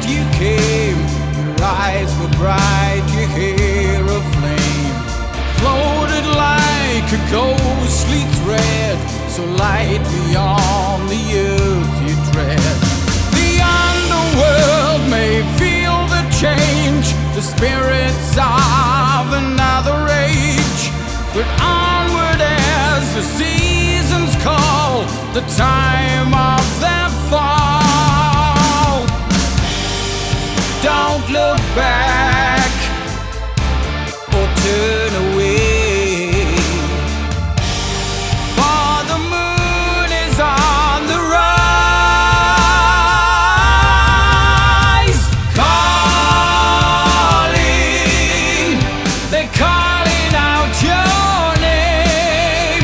you came. Your eyes were bright, your hair a flame, floated like a ghostly thread, so lightly on the earth you tread. The underworld may feel the change, the spirits of another age, but onward as the seasons call, the time of their fall. Don't look back or turn away, for the moon is on the rise. Calling, they're calling out your name.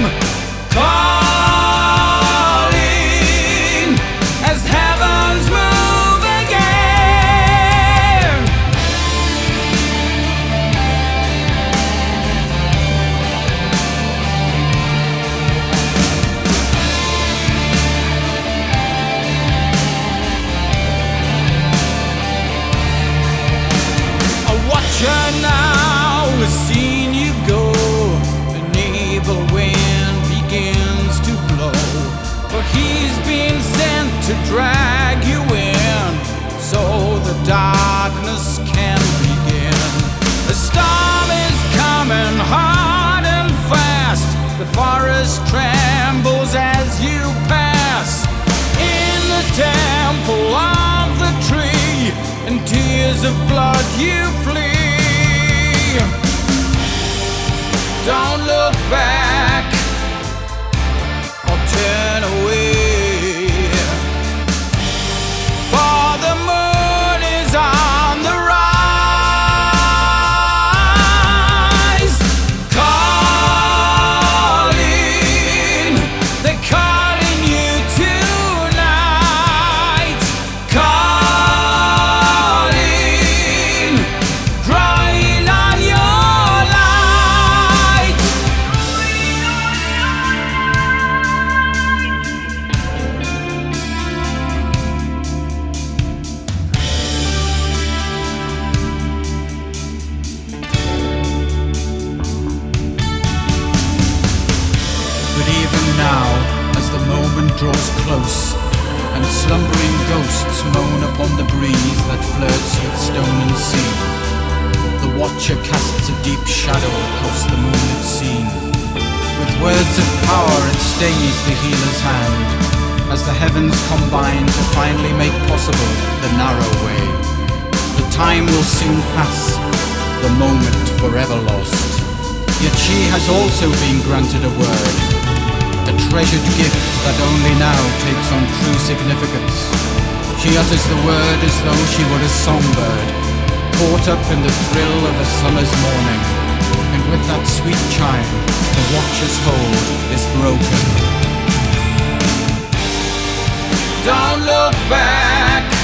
Calling as heavens move again. A watcher now has seen you go. An evil wind begins to blow, for he's been sent to drag you in, so the darkness can begin. The storm is coming hard and fast, the forest trembles as you pass. In the temple of the tree, in tears of blood you flee. Don't look back or turn away, for the moon is on the rise. Calling, they're calling you tonight. Calling, drawing on your light. But even now, as the moment draws close, and slumbering ghosts moan upon the breeze that flirts with stone and sea, the watcher casts a deep shadow across the moonlit scene. With words of power it stays the healer's hand, as the heavens combine to finally make possible the narrow way. The time will soon pass, the moment forever lost. Yet she has also been granted a word, a treasured gift that only now takes on true significance. She utters the word as though she were a songbird, caught up in the thrill of a summer's morning, and with that sweet chime, the watcher's hold is broken. Don't look back